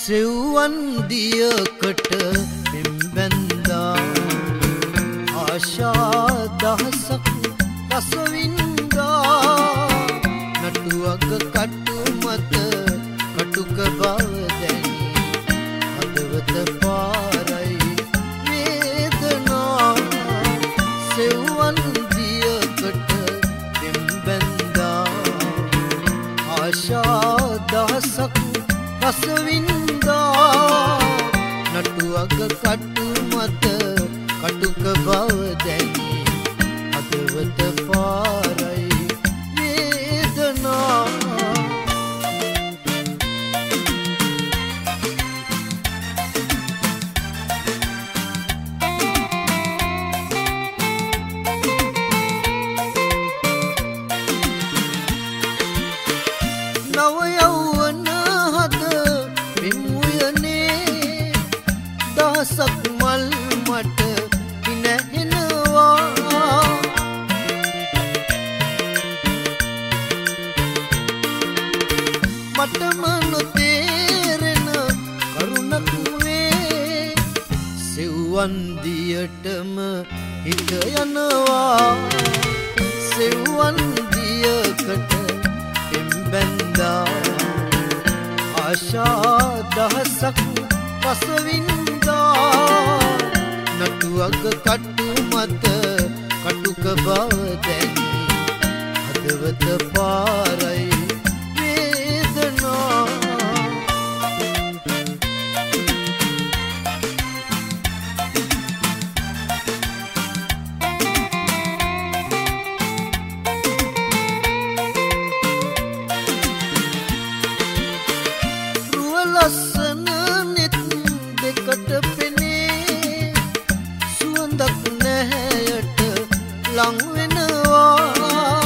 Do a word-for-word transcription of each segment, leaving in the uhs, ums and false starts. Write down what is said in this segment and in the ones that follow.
සෙව්වන් දියකට පෙම්බැන්දා ආශා දහසක් රසවින්දා නටුවක කටු මත කටුක බව දැනි හදවත පාරයි වේදනා සෙව්වන් දියකට පෙම්බැන්දා ආශා දහසක් රසවින්දා නටුවක කටු මත කටුක බව දැනි හදවත පාරයි වේදනා නව යෞවන හද විමුයනේ දහසක් මල් මට පිනහෙනවා මටම නොතේරෙන කරුණක් වේ සෙව්වන් දියටම හිත යනවා සෙව්වන් දියකට පෙම්බැන්දා ආශා දහසක් රසවින්දා නටුවක කටු මත කටුක බව දැනි හදවත පාරයි වේදනා ලස්සන නෙත් දෙකට පෙනේ සුවඳක් නැහැයට ලං වෙනවා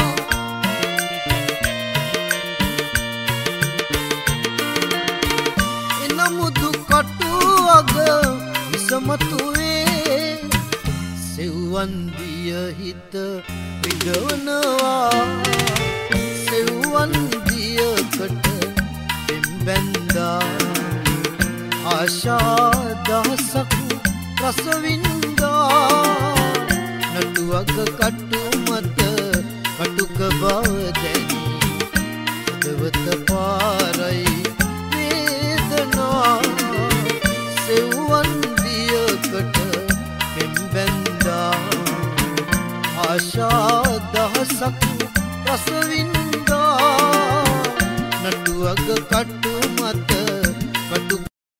එනමුදු කටු අග විසමතුවේ සෙව්වන් දිය හිත විඳවනවා සෙව්වන් දියකට පෙම්බැන්දා ආශා දහසක් රසවින්දා නටුවක කටු මත කටුක බව දැනි හදවත පාරයි වේදනා සෙව්වන් දියකට පෙම්බැන්දා ආශා දහසක් රසවින්දා නටුවක කටු මත කටු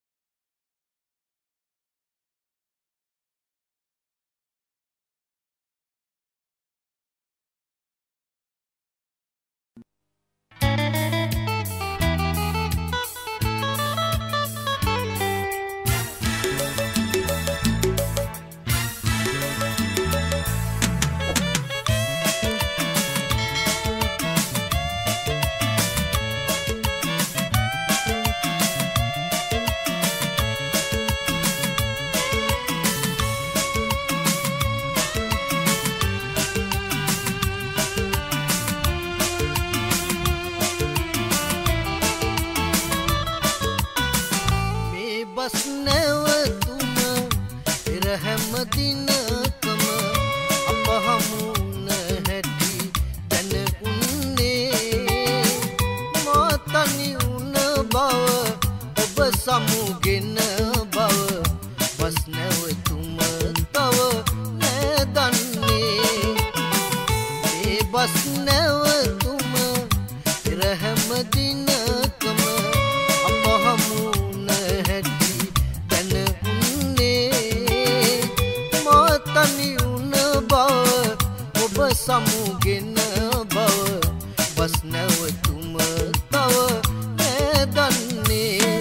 බස් නැවතුම පෙර හැම දිනකම අප හමුන හැටි දැන උන්නේ මා තනි උන බව ඔබ සමුගෙන බව බස් නැවතුම තව නැදන්නේ මේ බස් නැවතුම පෙර හැම දිනකම අප හමුන හැටි තනි උන බව ඔබ සමුගෙන බව බස් නැවතුම තව නැදන්නේ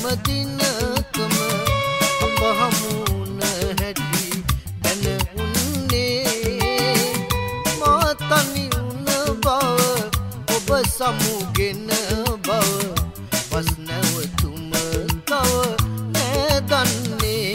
දිනකම අප හමුන හැටි දැන උන්නේ මා තනි වුණ බව ඔබ සමුගෙන බව වස් නැවතුම තව නෑ දන්නේ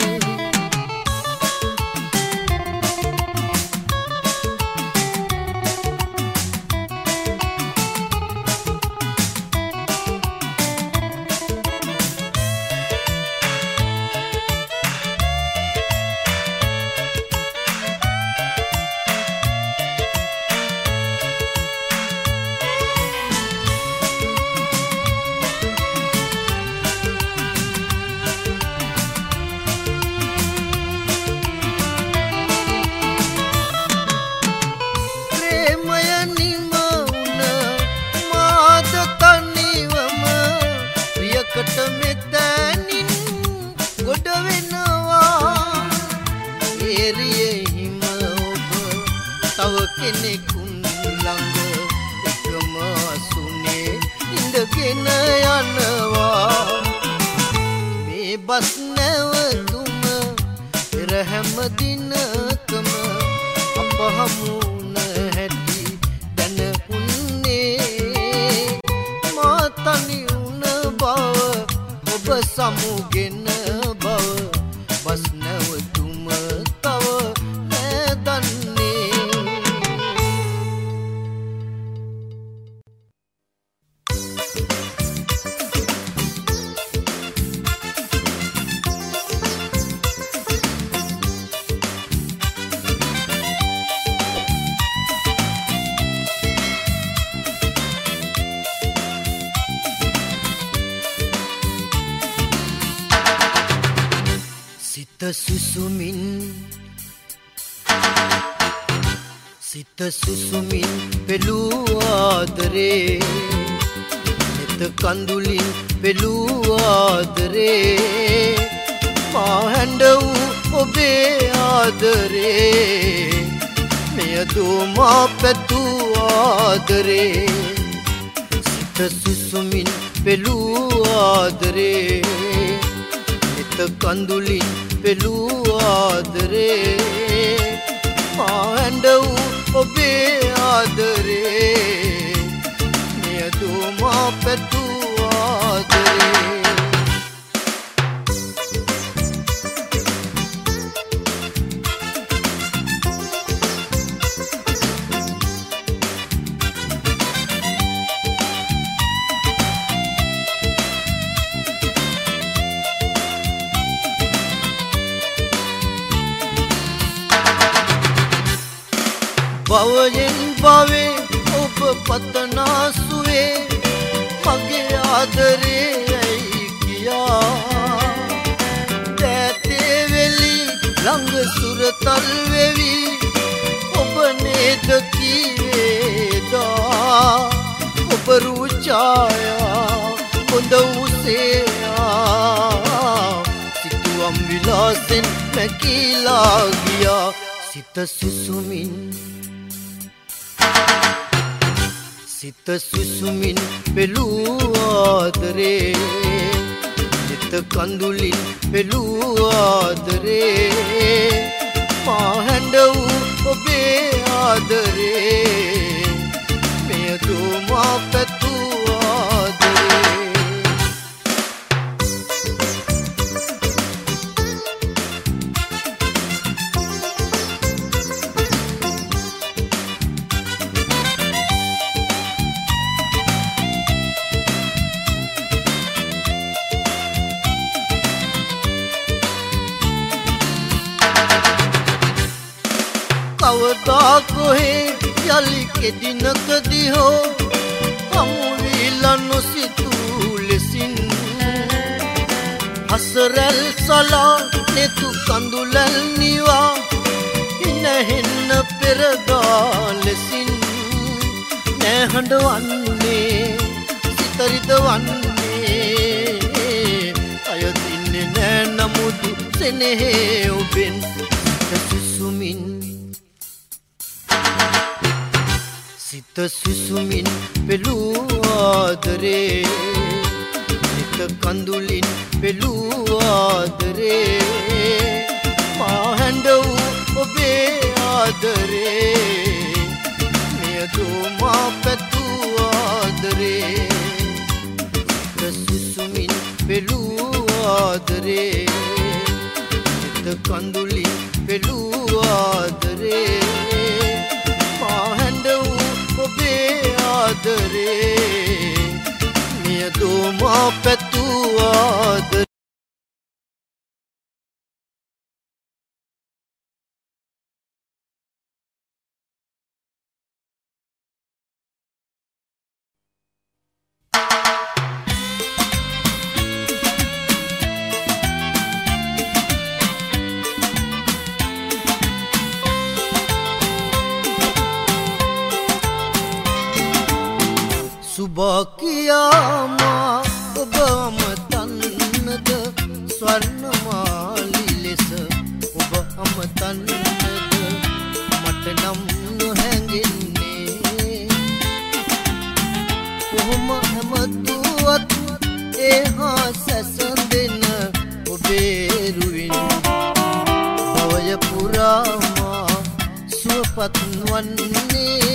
මෙතැනින් ගොඩ වෙනවා ඒරියේ හිම ඔබ තව කෙනෙකුන් ළඟ එකම අසුනේ ඉඳගෙන යනවා මේ බස් නැවතුම පෙර හැම දිනකම අප හමුන හැටි දැන උන්නේ මා තනි ඔබ සමුගෙන බව බස් නැවතුම තව නෑ දන්නේ සිත සුසුමින් සිත සුසුමින් පෙළූ ආදරේ නෙත කඳුලින් පෙළූ ආදරේ මා හැඬ වූ ඔබේ ආදරේ මෙය දෝමා පැතූ ආදරේ සිත සුසුමින් පෙළූ ආදරේ කඳුලින් පෙළූ ආදරේ මා හැඬ වූ ඔබේ ආදරේ මෙය දෝමා පැතූ ආදරේ භවයෙන් භවේ ඔබ පතනා සුවේ මගේ ආදරේ ඇයි කියා දැතේ වෙලි ළඟ සුරතල් වෙවි ඔබ නේද කීවේදා ඔබ රූ ඡායා හොඳ උසේයා සිතුවම් විලාසෙන් නැකීලා ගියා සිත සුසුමින් සිත සුසුමින් පෙළූ ආදරේ නෙත කඳුලින් පෙළූ ආදරේ මා හැඬ වූ ඔබේ ආදරේ මෙය දෝමා පැතූ ආදරේ කවදා කොහේ යලි කෙදිනකදී හෝ හමු වීලා නොසිතූ ලෙසින් හසරැල් සලා නෙතු කඳුලැල් නිවා හිනහෙන්න පෙරදා ලෙසින් නැහඬ වන්නේ සිතරිත වන්නේ අයදින්නේ නෑ නමුදු සෙනෙහේ ඔබෙන් සුසුමින් සිත සුසුමින් පෙළූ ආදරේ නෙත කඳුලින් පෙළූ ආදරේ මා හැඬ වූ ඔබේ ආදරේ මෙයදෝ මා පැතූ ආදරේ රසුසුමින් පෙළූ ආදරේ කඳුලින් පෙළූ ආදරේ මා හැඬ වූ ඔබේ ආදරේ මෙයදෝ මා පැතූ ආදරේ सुबह किया माँ ඔබ අමතන්නද ස්වර්ණමාලි ලෙස ඔබ අමතන්නද මට නම් නොහැඟෙන්නේ කොහොම හැමතුවත් එහා සැසඳෙන ඔබේ රුවින් භවය පුරා මා සුවපත් වන්නේ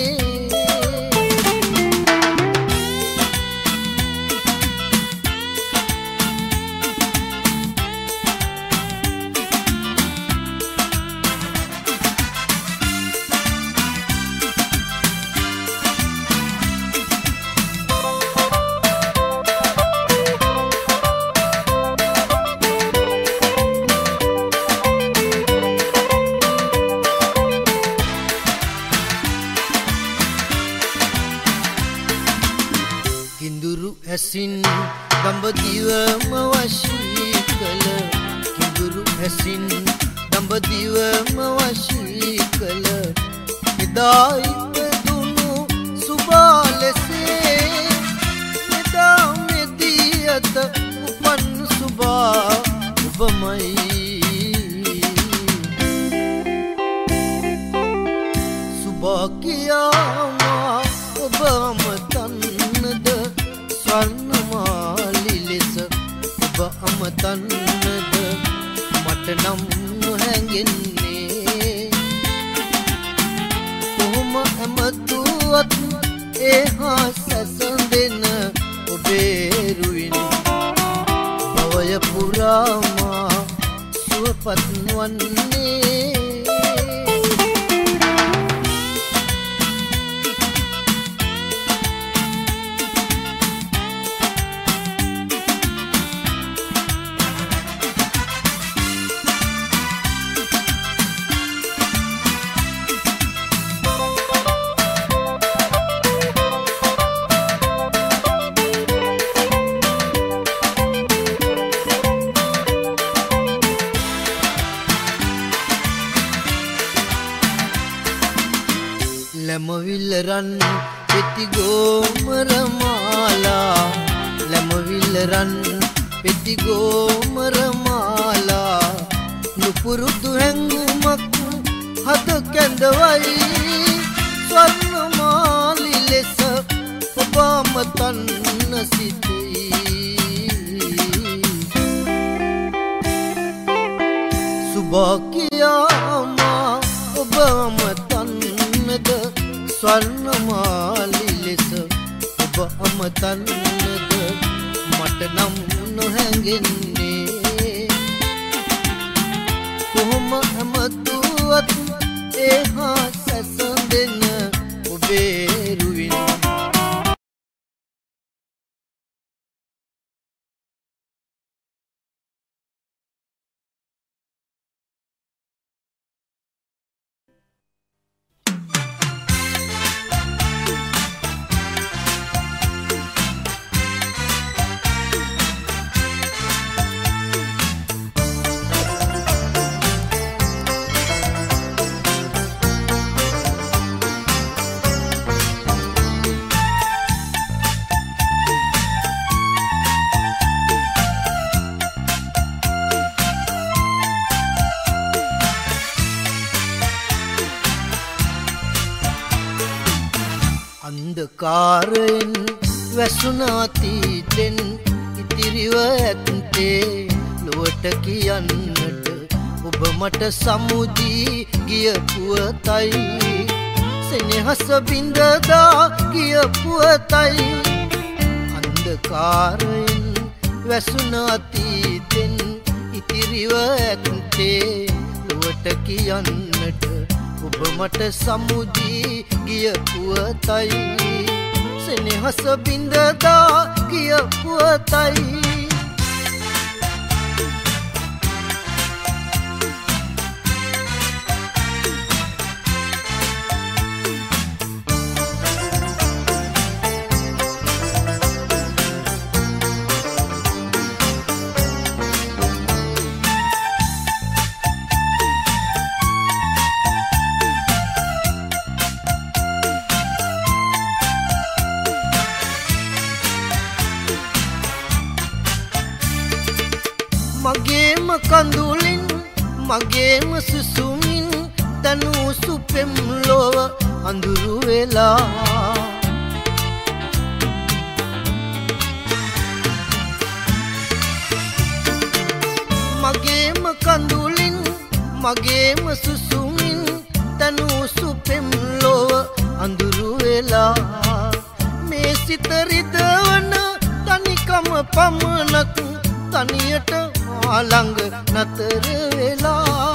ඇසින් දඹදිවම වශී කළ කිඳුරු ඇසින් දඹදිවම වශී කළ එදා ඉපදුණු සුබා ලෙසේ එදා මෙදී අත උපන් සුබා ඔබමයි සුබා කියාමා ඔබ අමතන්නද ස්වර්ණමාලි ලෙස ඔබ අමතන්නද මට නම් නොහැඟෙන්නේ කොහොම ඇමතුවත් එහා සැසඳෙන ඔබේ රුවින් භවය පුරා මා සුවපත් වන්නේ ලැමවිල්ල රන් පෙති ගෝමර මාලා ලැමවිල්ල රන් පෙති ගෝමර මාලා නුපුරුදු හැංගුමක් හද කැඳවයි ස්වර්ණමාලි ලෙස ඔබ අමතන්න සිතෙයි සුබා කියාමා ඔබ අමතන්නද ස්වර්ණමාලි ලෙස ඔබ අමතන්නද මට නම් නොහැඟෙන්නේ කොහොම ඇමතුවත් එහා සැසඳෙන ඔබේ රුවින් අන්ධකාරයෙන් වැසුණාතීතෙන් ඉතිරිව ඇත්තේ ලොවට කියන්නට ඔබ මට සමුදී ගිය පුවතයි සෙනෙහස බින්දදා ගිය පුවතයි අන්ධකාරයෙන් වැසුන අතීතෙන් ඉතිරිව ඇත්තේ ලොවට කියන්නට ඔබ මට සමුදී ගිය පුවතයි සෙනෙහස බින්දදා ගිය පුවතයි මගේම කඳුලින් මගේම සුසුමින් දනු සුපෙම් ලොව අඳුරු වෙලා මගේම කඳුලින් මගේම සුසුමින් දනු සුපෙම් ලොව අඳුරු වෙලා මේ සිත රිදවන තනිකම පමණක් තනියට ළඟ නතර වෙලා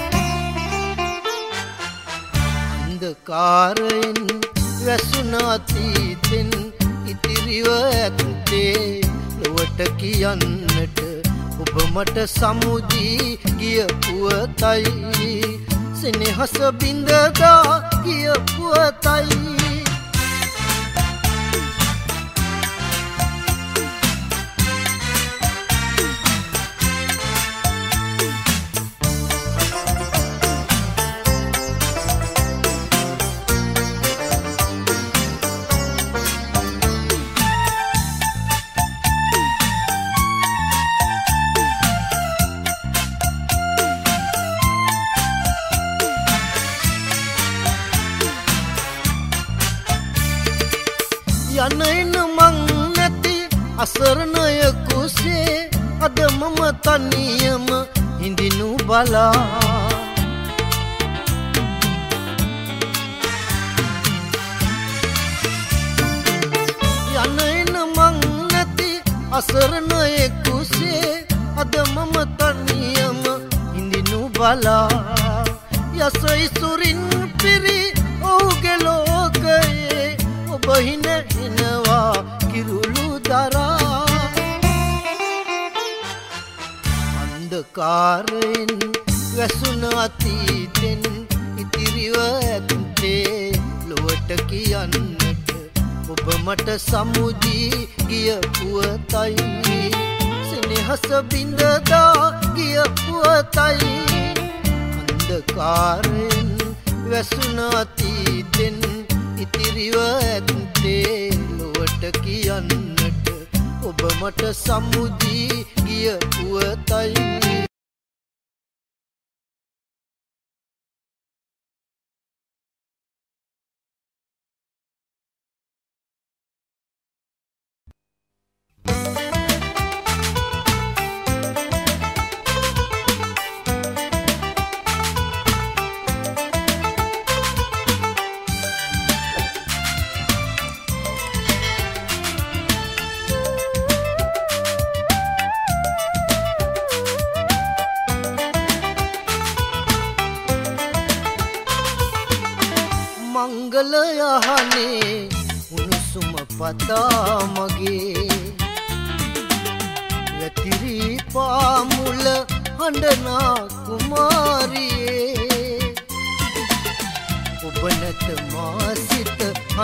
අන්ධකාරයෙන් වැසුන අතීතෙන් ඉතිරිව ඇත්තේ ලොවට කියන්නට ඔබ මට සමුදී ගිය පුවතයි සෙනෙහස බින්දදා ගිය පුවතයි යන එන මං නැති අසරණය කුසේ අද මම තනියම හිඳිනු බලා යන එන මං නැති අසරණය කුසේ අද මම තනියම හිඳිනු බලා යසයි සුරින් පිරි ඔහුගේ ලෝකයේ ඔබ හින එනවා කිරුළු දරා අන්ධකාරයෙන් වැසුන අතීතෙන් ඉතිරිව ඇත්තේ ලොවට කියන්නට ඔබ මට සමුදී ගිය පුවතයි සෙනෙහස බින්දදා ගිය පුවතයි අන්ධකාරයෙන් වැසුන අතීතෙන් ඉතිරිව ඇත්තේ ලොවට කියන්නට ඔබ මට සමුදී ගිය පුවතයි මංගල යහනේ උණුසුම පතා මගේ වැතිරි පාමුල හඬනා කුමාරියේ ඔබ නැත මා සිත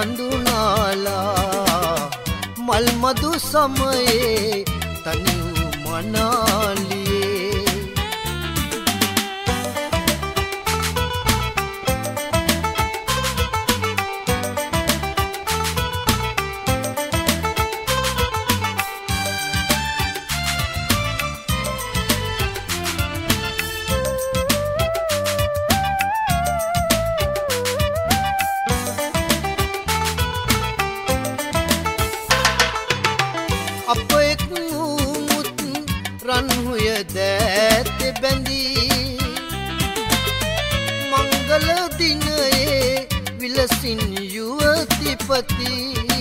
හඳුනාලා මල් මදු සමයේ තනි වූ මනාලියේ අප එක් වූ මංගල දිනයේ විලසින් යුවතිපති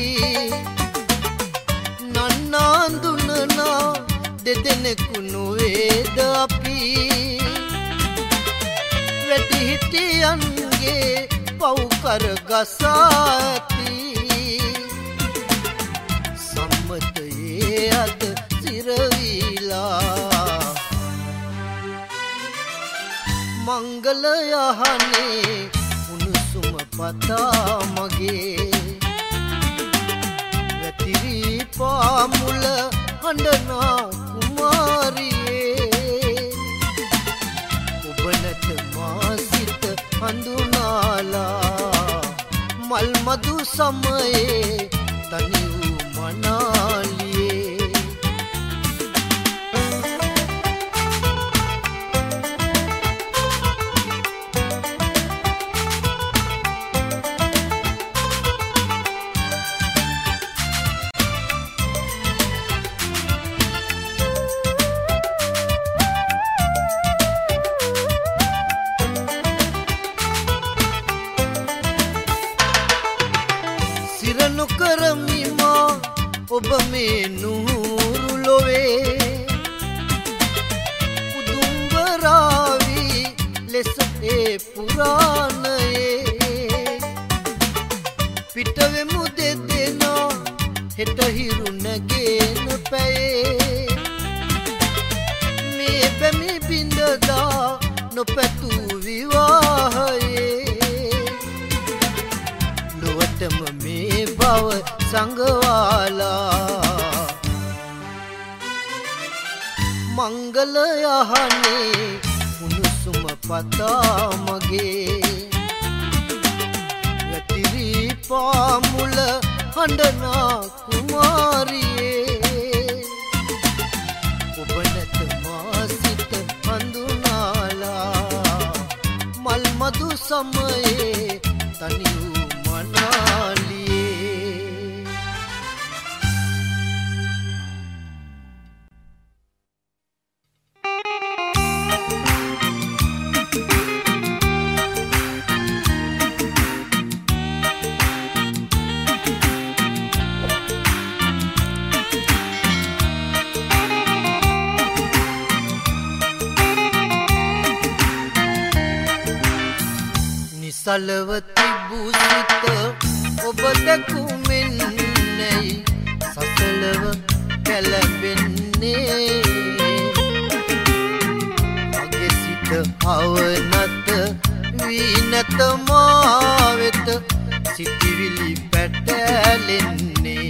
නන්නාඳුනනා දෙදෙනෙකු නොවේද අපි වැටි හිටියන්ගේ පව්කර ගසා ඇති සම්මතයේ අද සිරවිලා මංගල යහනේ උණුසුම පතා මගේ වැතිරි පාමුල හඬනා කුමාරියේ ඔබ නැත මා සිත හඳුනාලා මල් මදු සමයේ තනි වූ මනාලියේ කරමිමා ඔබ මේ නුහුරු ලොවේ උදුම්බරාවි ලෙස ඒ පුරාණයේ පිටවෙමු දෙදෙනා හෙට හිරු නැගෙන පැයේ මේ බැමි බිඳදා නොපැtuu විවාහයේ ලොවටම මේ බව සංගවාලා මංගල යහනේ උණුසුම පතා මගේ වැතිරි පාමුල හඬනා කුමාරියේ ඔබ නැත මා සිත හඳුනාලා මල් මදු සමයේ තනි වූ මනාලියේ සලව තිබූ සිත ඔබ දැකුමෙන් නැයි සසලව කැළඹෙන්නේ මගේ සිත අවනත වී නැත මා වෙත සිතිවිලි පැටලෙන්නේ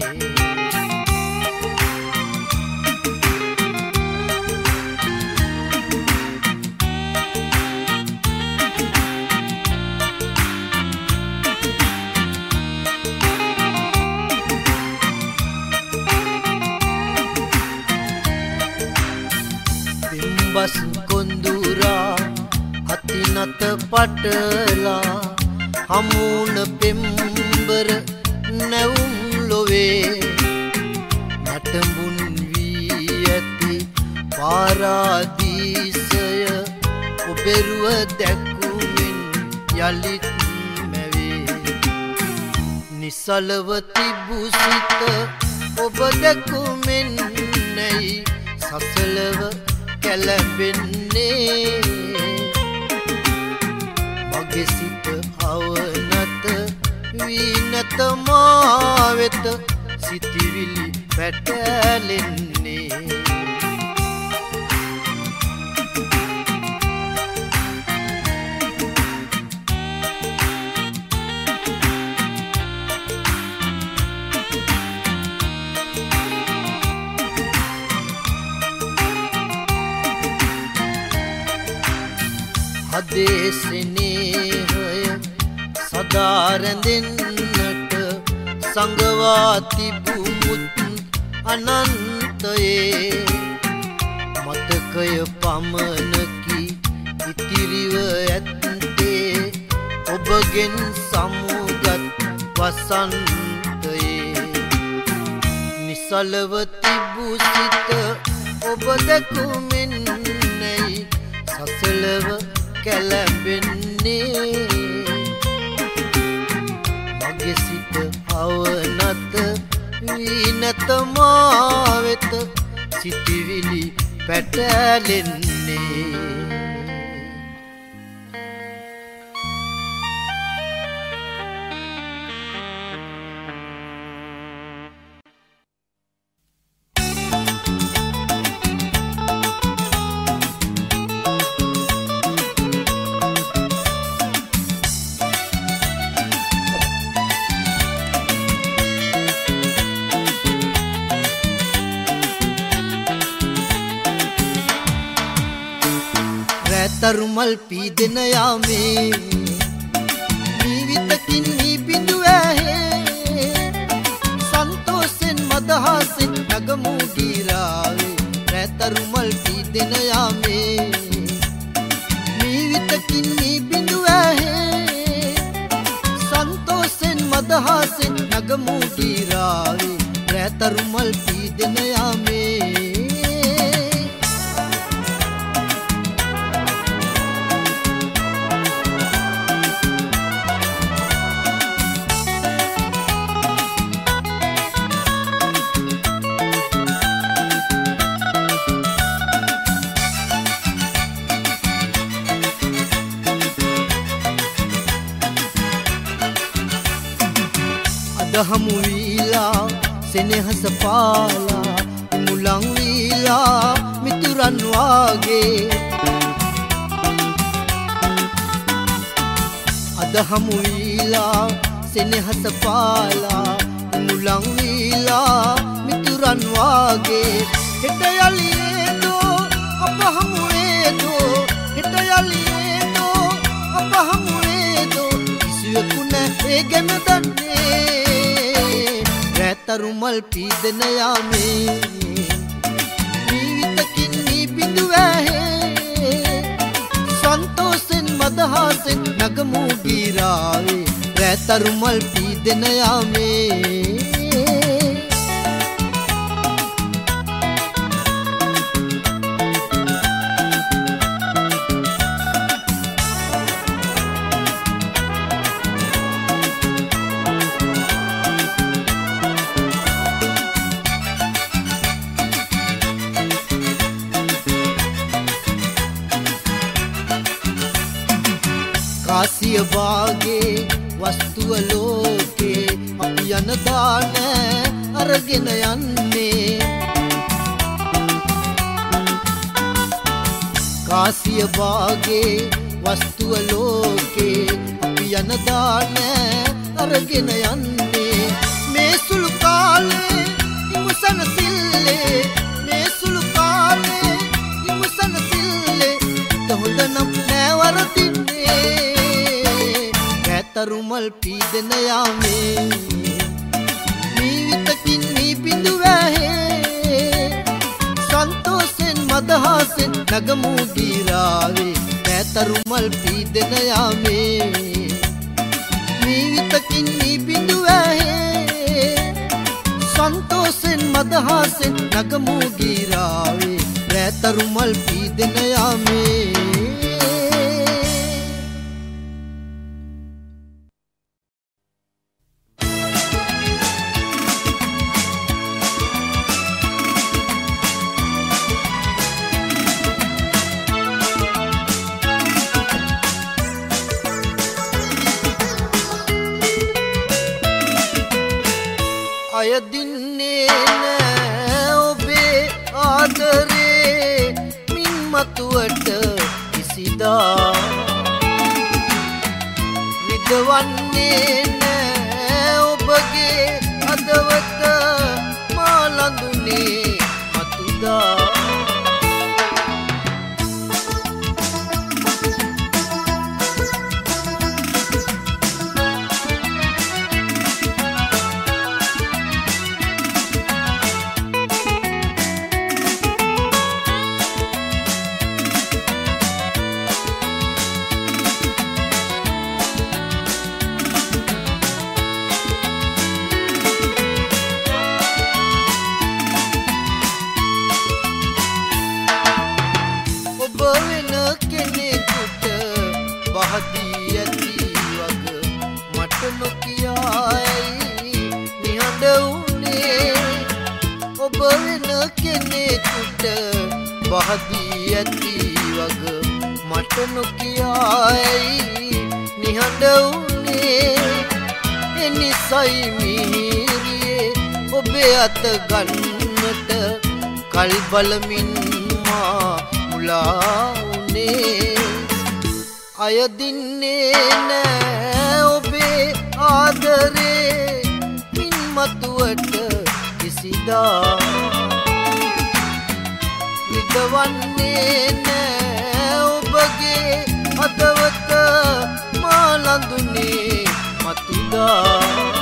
බස් කොඳුරා අතිනත පටලා හමුණ පෙම්බර නැවුම් ලොවේ නටඹුන් වී ඇති පාරාදීසය ඔබෙරුව දැකුමින් යළිත් මැවේ නිසලව තිබූ සිත ඔබ දැකුමින් නැයි සසලව කැළඹෙන්නේ මගේ සිත අවනත වී නැත මා වෙත සිතිවිලි පැටලෙන්නේ හදේ ස්නේහය සදා රැඳෙන්නට සංගවා තිබූ මුත් අනන්තයේ මතකය පමණකි ඉතිරිව ඇත්තේ ඔබගෙන් සමුගත් වසන්තයේ නිසලව තිබූ සිත ඔබ දැකුමින් නැයි සසලව කැළඹෙන්නේ නැවත මා වෙත සිතිවිලි පැටලෙන්නේ. තරුමල් පීදෙන යාමේ ජීවිතකින් මේ බිඳු ඇහේ සන්තෝෂෙන් මදහසෙන් නගමු ගීරාවේ රැ තරුමල් පීදෙන යාමේ ජීවිතකින් මේ බිඳු ඇහේ සන්තෝෂෙන් මදහසෙන් නගමු ගීරාවේ රැ තරුමල් පීදෙන යාමේ හමු වීලා සෙනෙහස පාලා මුලං වීලා මිතුරන් වාගේ අද හමු වීලා සෙනෙහස පාලා මුලං වීලා මිතුරන් වාගේ හෙට යලියේදෝ අප හමුවේදෝ හෙට යලියේදෝ අප හමුවේදෝ කිසිවෙකු නැ ගැන දන්නේ තරුමල් පීදෙන යාමේ ජීවිතකින් මේ බිඳු ඇහේ සන්තෝෂෙන් මදහසෙන් නගමු ගීරාවේ රැ තරුමල් පීදෙන යාමේ කාසිය වාගේ වස්තුව ලෝකේ අපි යන දාන අරගෙන යන්නේ කාසිය වාගේ වස්තුව ලෝකේ අපි යන දාන අරගෙන යන්නේ මේ සුළු කාලේ ඉමුසන සිල්ලේ මේ සුළු කාලේ ඉමුසන සිල්ලේ තොහොඳ නම් නැවරදින් තරුමල් පීදෙන යාමේ ජීවිතකින් මේ බිඳු ඇහේ සන්තෝෂෙන් මදහසෙන් නගමු ගීරාවේ රැ තරුමල් පීදෙන යාමේ ජීවිතකින් මේ බිඳු ඇහේ සන්තෝෂෙන් මදහසෙන් නගමු ගීරාවේ රැ තරුමල් පීදෙන යාමේ අයදින්නේ නෑ ඔබේ ආදරේ මින් මතුවට කිසිදා විදවන්නේ නෑ ඔබගේ අදවත මා ලඳුනේ මතුදා බහදී ඇති වග මට නොකියායි නිහඬ වුනේ එනිසයි මිහිරියේ ඔබේ අත ගන්නට කල් බලමින් මා මුලා වුනේ අයදින්නේ නෑ ඔබේ ආදරේ මින් මතුවට කිසිදා නිදවන්නේ නෑ ඔබගේ හදවත මා ලඳුනේ මතුදා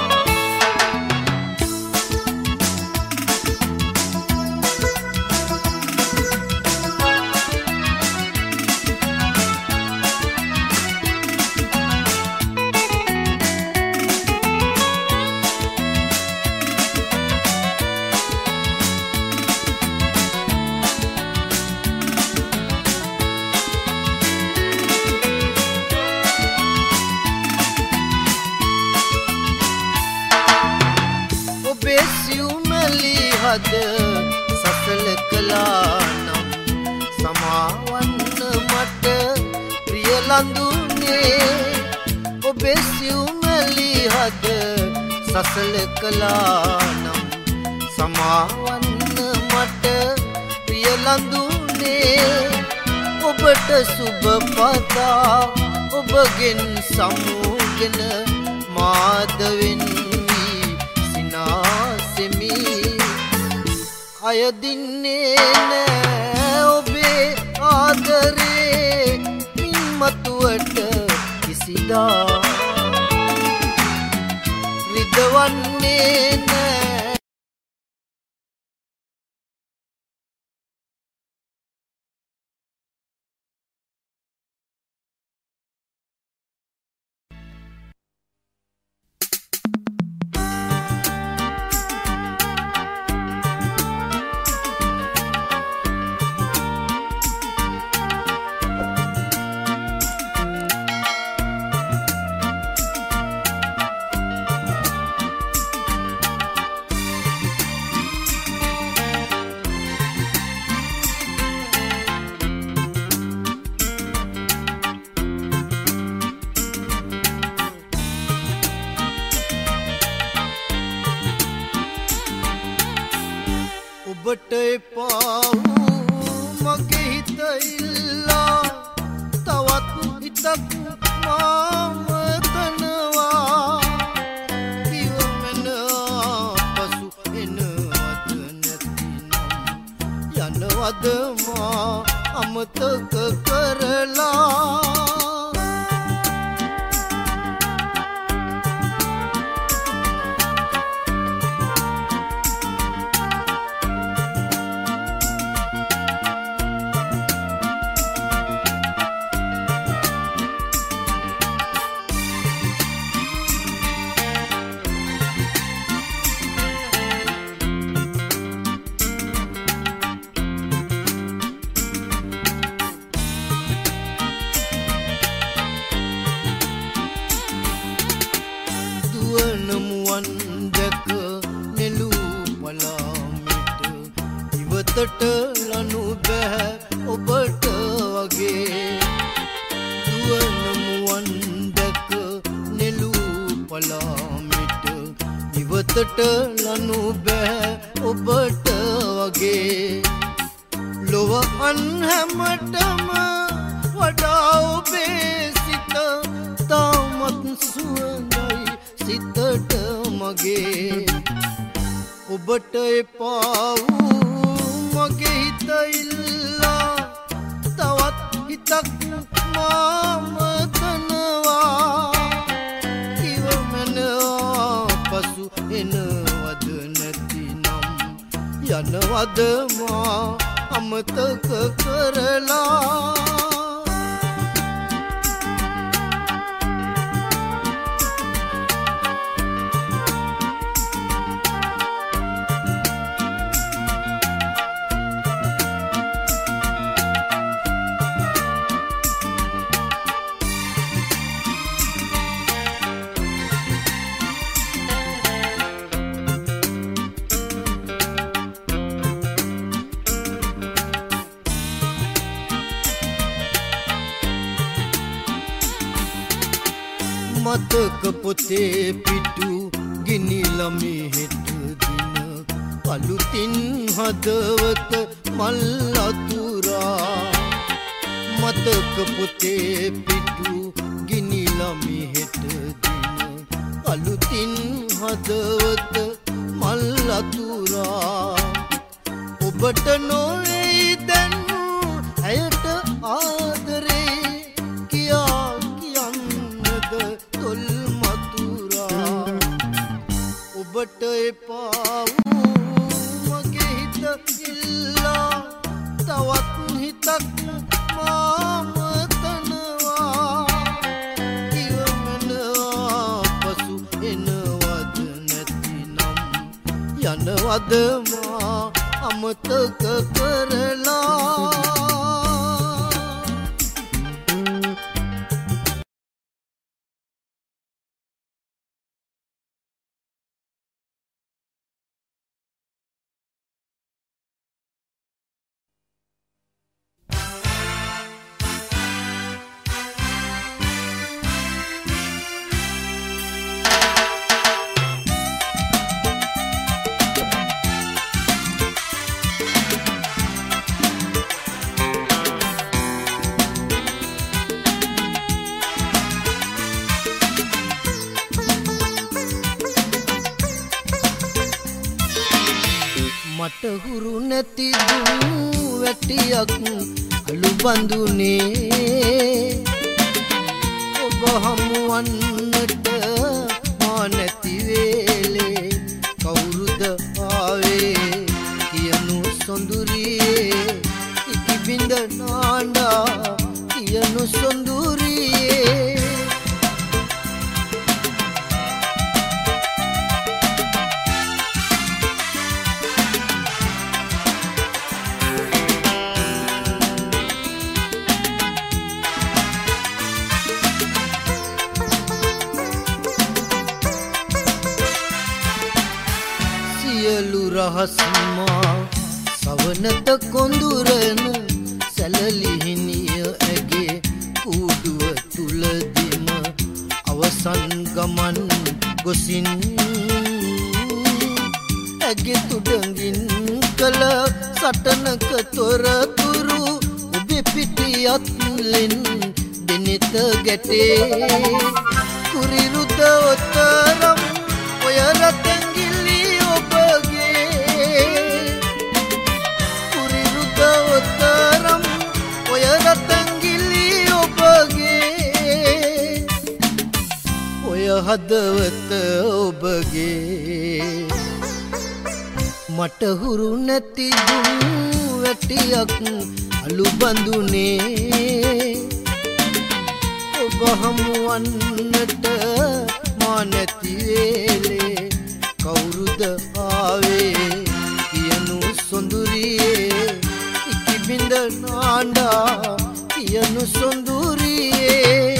හද සසල කළා නම් සමාවන්න මට ප්‍රිය ලඳුනේ ඔබේ සිව්මැලි හද සසල කළා නම් සමාවන්න මට ප්‍රිය ලඳුනේ ඔබට සුබ පතා ඔබගෙන් සමුගෙන මාද වෙන්නි සිනාසෙමි අයදින්නේ නෑ ඔබේ ආදරේ මින් මතුවට කිසිදා රිදවන්නේ නෑ ඔබට එපා වූ මගේ හිත ඉල්ලා තවත් හිතක් මාම තනවා කිව මන පසු එනවද නැතිනම් යනවද මා අමතක කරලා ඉවතට ලනු බෑ ඔබට වගේ දුවනමුවන් දැක නෙළූ පලාමිට ඉවතට ලනු බෑ ඔබට වගේ ලොව අන් හැමටම වඩා ඔබේ සිත තාමත් සුවඳයි සිතට මගේ ඔබට එපා වූ මගේ හිත ඉල්ලා තවත් හිතක් මාම තනවා කිව මැනවා පසු එනවද නැතිනම් යනවද මා අමතක කරලා මතක පොතේ පිටු ගිනිලා මේ හෙට දින අලුතින් හදවත මල් අතුරා මතක පොතේ පිටු ගිනිලා මේ හෙට දින අලුතින් හදවත මල් අතුරා ඔබට නොවේ දැන් ඇයට ආදරේ කියා කියන්නද තොල් මතුරා ඔබට එපා වූ මගේ හිත ඉල්ලා තවත් හිතක් මාම තනවා ඉවමනවා පසු එනවද නැතිනම් යනවද මා අමතක කරලා මට හුරු නැති දුම් වැටියක් අලු බඳුනේ ඔබ හමුවන්නට මා නැති වේලේ කවුරුද ආවේ කියනු සොඳුරියේ ඉති බින්ද නාඩා කියනු සොඳුරියේ සියලු රහස්මා සවනත කොඳුරන සැලලිහිනිය ඇගේ කූඩුව තුලදිම අවසන් ගමන් ගොසින් ඇගේ තුඩඟින් කළ සටනක තොරතුරු ඔබේ පිටියත් ලෙන් දෙනෙත ගැටේ කුරිරුද ඔතරම් ඔය රතැඟිලි තරම් ඔය රතැඟිලි ඔබගේ ඔය හදවත ඔබගේ මට හුරු නැති දුම් වැටියක් අලු බඳුනේ ඔබ හමුවන්නට මා නැති වේලේ කවුරුද ආවේ කියනු සොඳුරියේ බින්ද නාඩා කියනු සොඳුරියේ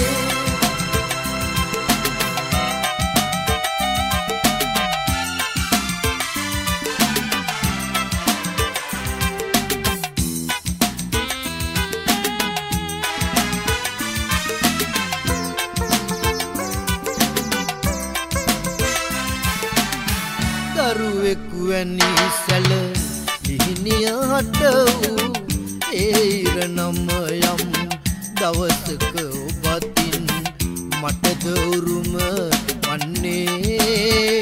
දරුවෙකු වැනි සැල ලිහිනිය හට වූ ඒ ඉරණම යම් දවසක ඔබතින් මටද උරුම වන්නේ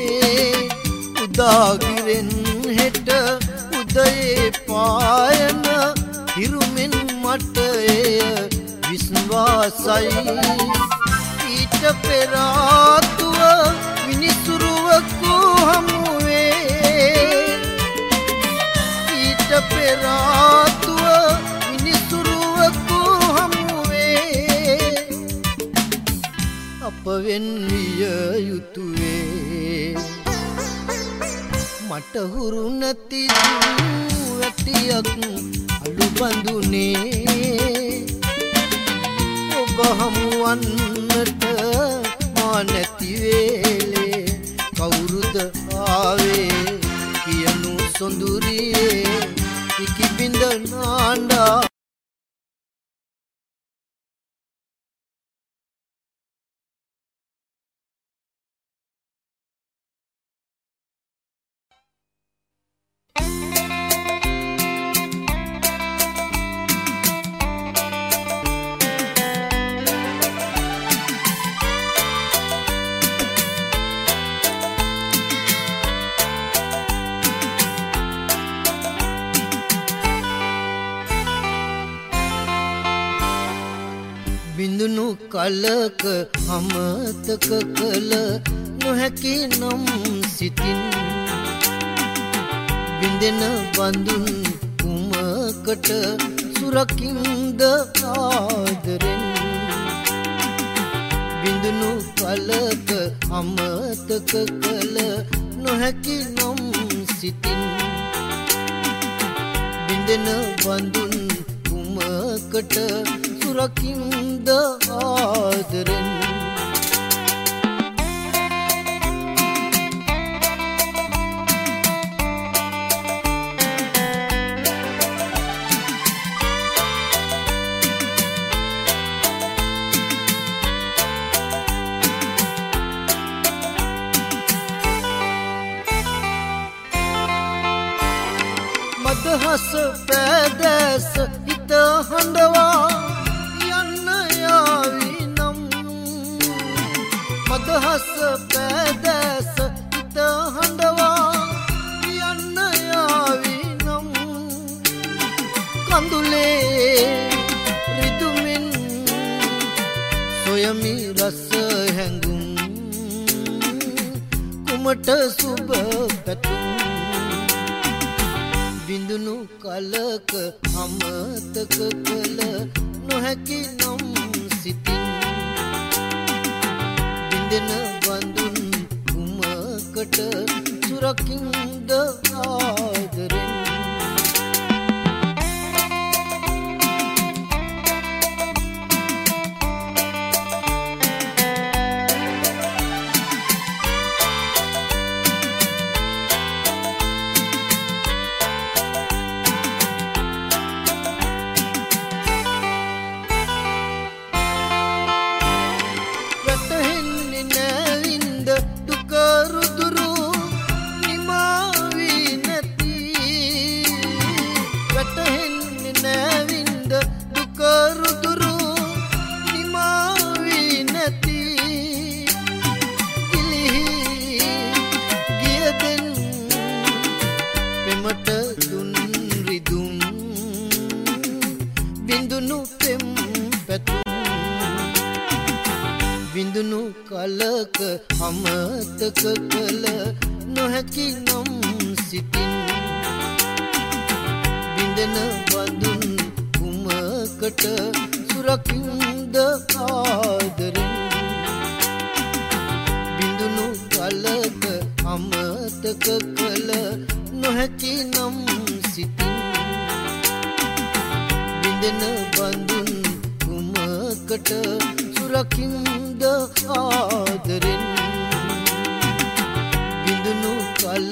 උදාගිරෙන් හෙට උදයේ පායන හිරුමින් මට එය විශ්වාසයි ඊට පෙර ආතුව විනිසුරුවකු හමුවේ ඊට පෙර ආතුව විනිසුරුවකු හමුවේ අප වෙන් විය යුතුවේ මට හුරු නැති වැටියක් අලු බඳුනේ ඔබ හමුවන්නට මා නැති වේලේ කවුරුද ආවේ කියනු සොඳුරියේ ඉකි බින්ද නාඩා කලක අමතක කළ නොහැකි නම් සිතින් බින්දෙන බඳුන් කුමකට සුරකින්ද ආදරෙන් බින්දුණු කලක අමතක කළ නොහැකි නම් සිතින් බින්දෙන බඳුන් කුමකට සුරකින්ද ආදරෙන් මදහස පැදැස හිත හඬවා යන්න යාවි නම් මදහස පැදැස හිත හඬවා යන්න යාවි නම් කඳුලේ රිදුමින් සොයමි රස හැඟුම් කුමට සුබ පැතුම් බින්දුණු කලක අමතක කළ නොහැකි නම් සිතින් බින්දෙන බඳුන් කුමකට සුරකින්ද ආදරෙන් බින්දුණු කලක අමතක කළ නොහැකි නම් සිතින් බින්දෙන බඳුන් කුමකට සුරකින්ද ආදරෙන් බින්දුණු කලක අමතක කළ නොහැකි නම් සිතින් බින්දෙන බඳුන් කුමකට සුරකින්ද ආදරෙන් බින්දුණු කල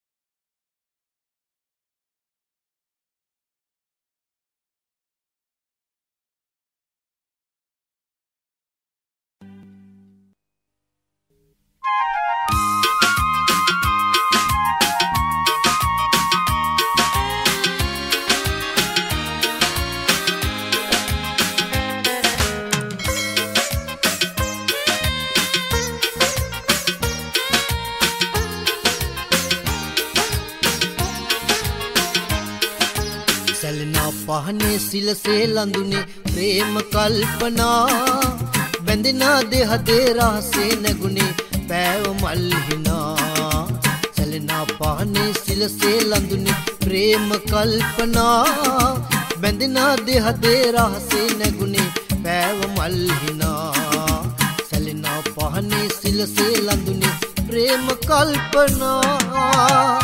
පහනේ සිලසේ ලඳුනේ ප්‍රේම කල්පනා බැඳෙනා දෙහදේ රහසේ නැගුනේ පෑව මල් හිනා සැලෙනා පහනේ සිලසේ ලඳුනේ ප්‍රේම කල්පනා බැඳෙනා දෙහදේ රහසේ නැගුනේ පෑව මල් හිනා සැලෙනා පහනේ සිලසේ ලඳුනේ ප්‍රේම කල්පනා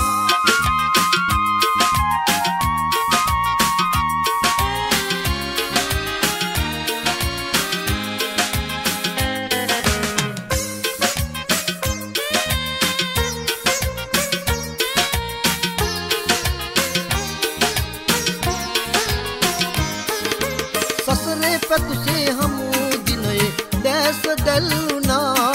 සසරේ පැතුසේ හමු දිනයේ දැස දැල්ුණා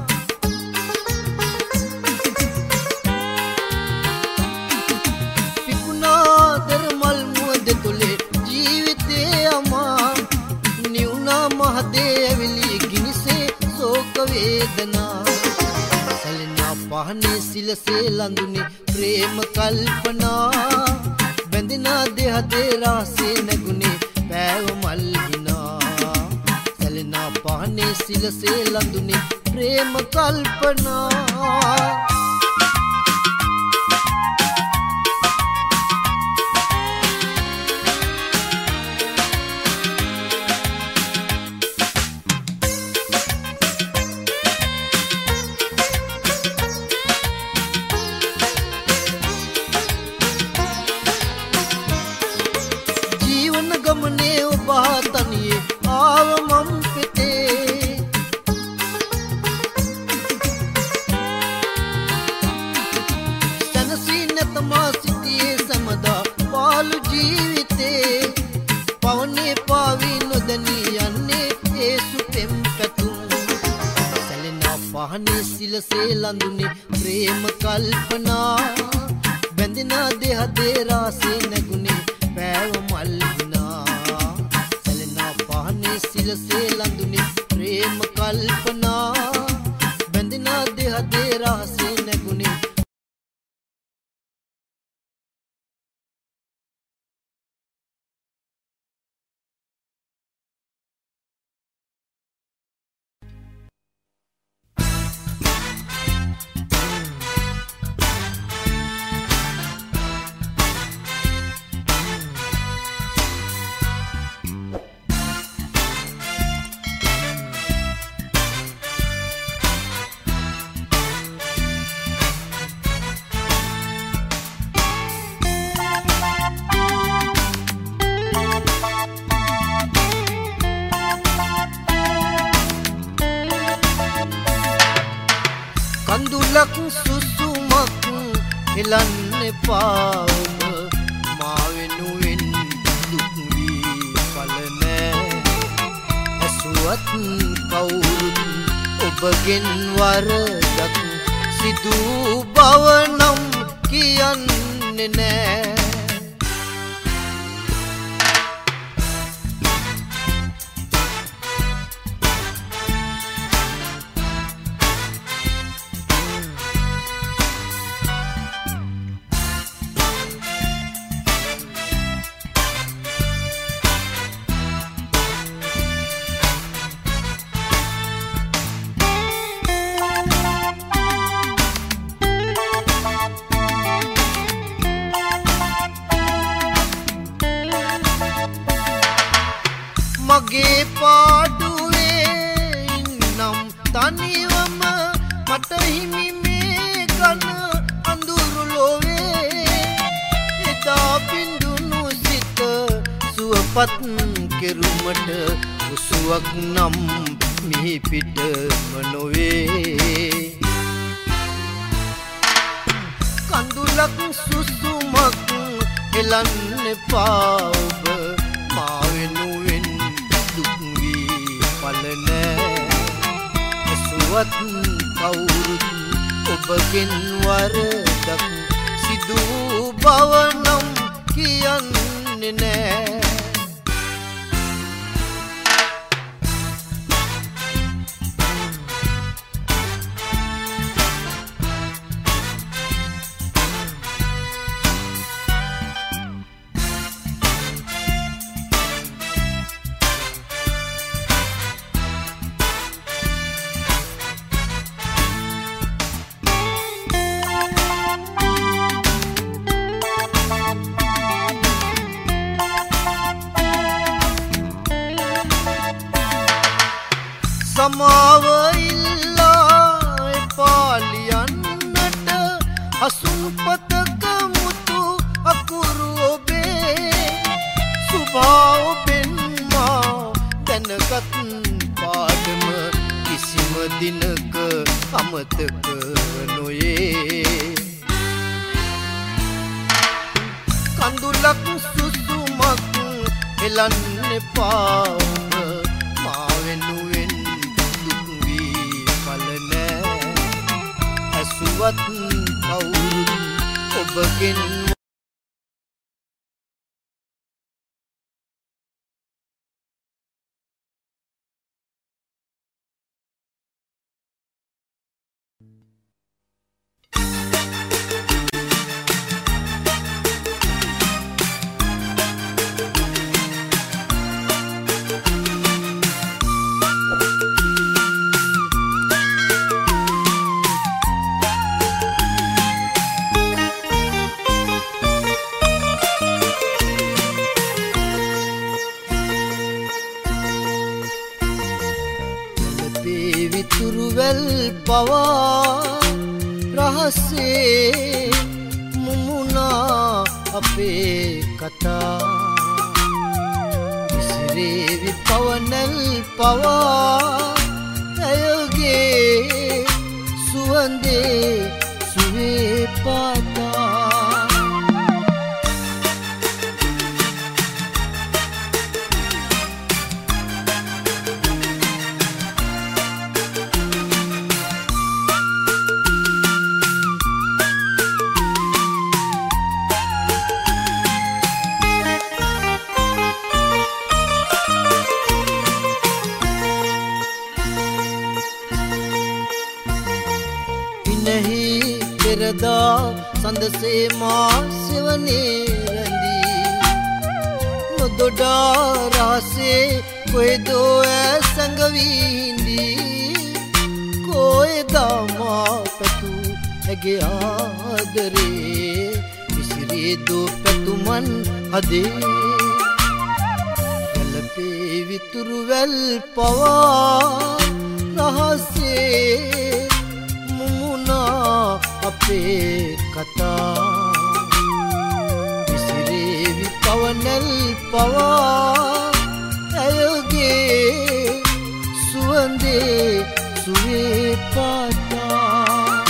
පිකුණා දරමල් මුවද තුලේ ජීවිතේ අමා නිවුණා මහදේ ඇවිලි ගිනිසේ ශෝක වේදනා සැලෙනා පහනේ සිලසේ ලඳුනේ ප්‍රේම කල්පනා බැඳෙනා දෙහදේ රහසේ නැගුනේ පෑව මල් හිනා සැලෙනා පහනේ පහනේ සිලසේ ලඳුනේ ප්‍රේම කල්පනා සිලසේ ලඳුනේ ප්‍රේම කල්පනා බැඳෙනා දෙහ දේ රාසේ නැගුනේ පෑව මල් විනා සැලෙනා පහනේ සිලසේ ලඳුනේ ප්‍රේම කල්පනා බැඳෙනා දෙහ දේ රාසේ නැගුනේ කඳුලක් සුසුමක් හෙලන්න එපා ඔබ මා වෙනුවෙන් දුක් වී පල නෑ ඇසුවත් කවුරුත් ඔබගෙන් වරදක් සිදු බව නම් කියන්නේ නෑ මගේ පාඩුවේ ඉන්නම් තනිවම මට හිමි මේ ගන අඳුරු ලොවේ එදා බිඳුණු සිත සුවපත් කෙරුමට උසුවක් නම් මිහි පිටම නොවේ කඳුලක් සුසුමක් හෙලන්න එපා ඔබ මා වෙනුවෙන් පල නෑ ඇසුවත් කවුරුත් ඔබගෙන් වරදක් සිදු බව නම් කියන්නේ නෑ සමාව ඉල්ලා එපා ලියන්නට හසුපතක මුතු අකුරු ඔබේ සුභා ඔබෙන් මා දැනගත් පාඩම කිසිම දිනක අමතක නොයේ කඳුලක් සුසුමක් හෙලන්න එපා මා වෙනුවෙන් ඇසුවත් කවුරුත් ඔබගෙන් විතුරුවල් පවා රහසේ මුමුණා අපේ කතා විසිරේවි පවනල් පවා ඇයගේ සුවඳේ සුවේ පාතා नहीं तेरदा संदसे माँ सेवने रंदी नोदोडा रासे कोई दो संगवींदी कोई दामा पतु एगे आदरे विसरे दो पतु मन हदे गलपे वितुरुवल पवा रहसे අපේ කතා විසිරේවි පවනල් පවා ඇයගේ සුවඳේ සුවේ පාතා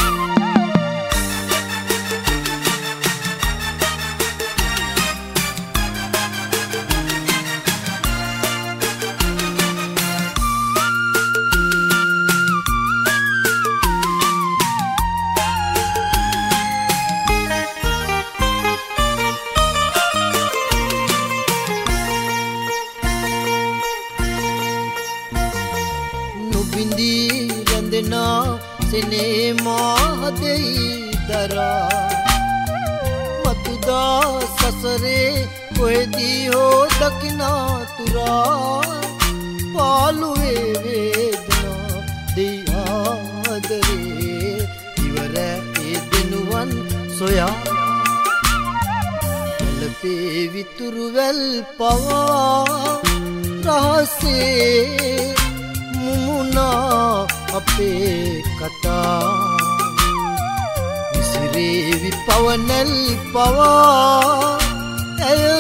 सिने माहदेई दरा मतुदा ससरे कोई दी हो दकिना तुरा पालुए वेदना दियादरे इवर ए दिनुवन सोया कलपे वितुरुवल पवा रहसे मुमुना අපේ කතා විසිරේවි පවනල් පවා ඇය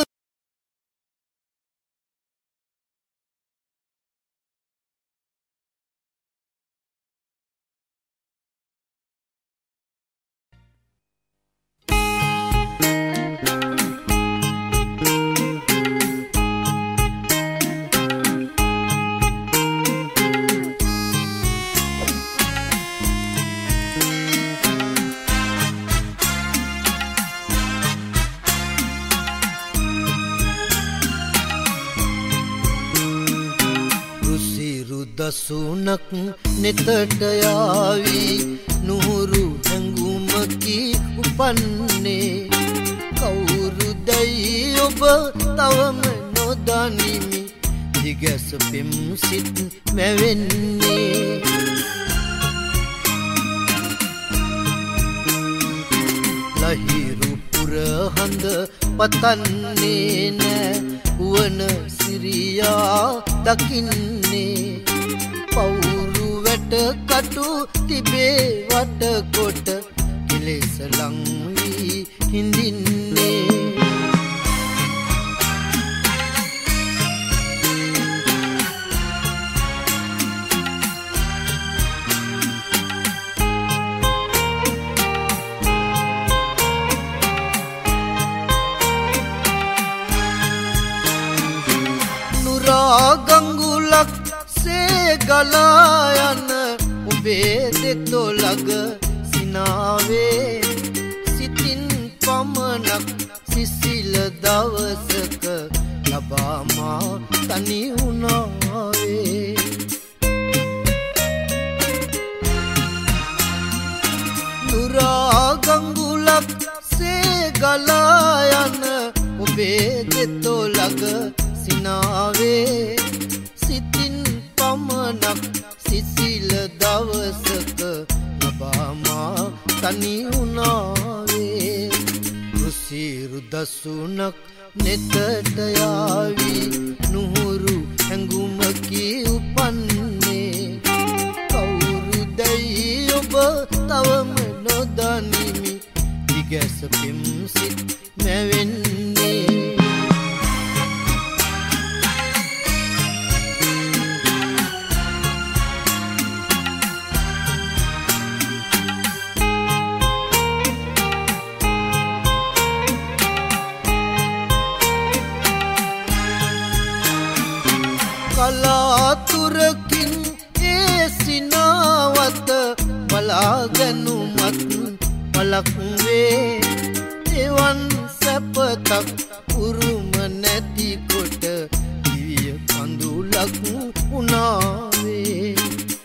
දසුනක් නෙතට යාවි නුහුරු හැඟුමකි උපන්නේ කවුරුදයි ඔබ තවම නොදනිමි දිගැස පෙම් සිත් මැවෙන්නේ ලහිරු පුරහඳ පතන්නේ නෑ වන සිරියා දකින්නේ පවුරු වැට කටු තිබේ වට කොට කෙලෙස ලං වී හිඳින්නේ නුරා ගංගුලක් ගලා යන ඔබේ දෙතොලග සිනාවේ සිතින් පමණක් සිසිල දවසක ලබාමා තනි වුණාවේ නුරා ගංගුලක් සේ ගලා යන ඔබේ දෙතොලග සිනාවේ සිතින් පමණක් සිසිල දවසක ලබාමා තනි වුණාවේ රුසිරු දසුනක් නෙතට යාවි නුහුරු හැඟුමකි උපන්නේ කවුරුදයි දිගැස පෙම් සිත් මැවෙන්නේ. කලාතුරකින් ඒ සිනාවත බලාගැනුමත් පලක් වේ. එවන් සැපතක් උරුම නැති කොට දිවිය කඳුලක් වුණාවේ.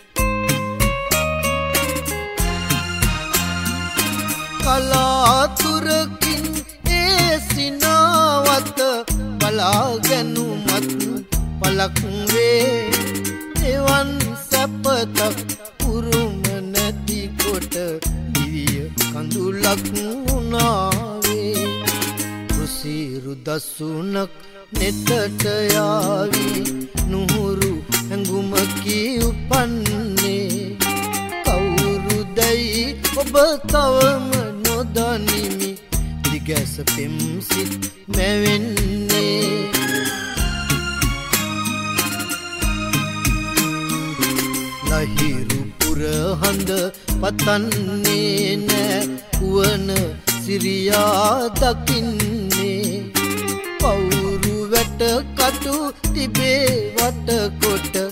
කලාතුරකින් ඒ සිනාවත බලාගැනුමත් පලක් වේ. එවන් සැපතක් උරුම නැති කොට දිවිය කඳුලක් වුණාවේ. රුසිරු දසුනක් නෙතට යාවී නුහුරු ඇඟුමකි උපන්නේ. කවුරුදැයි ඔබ තවම නොදනිමි දිගැස පෙම් සිත් මැවෙන්නේ. ලහිරු පුරහඳ පතන්නේ නෑ වන සිරියා දකින්නේ. පවුරු වැට කටු තිබේ වටකොට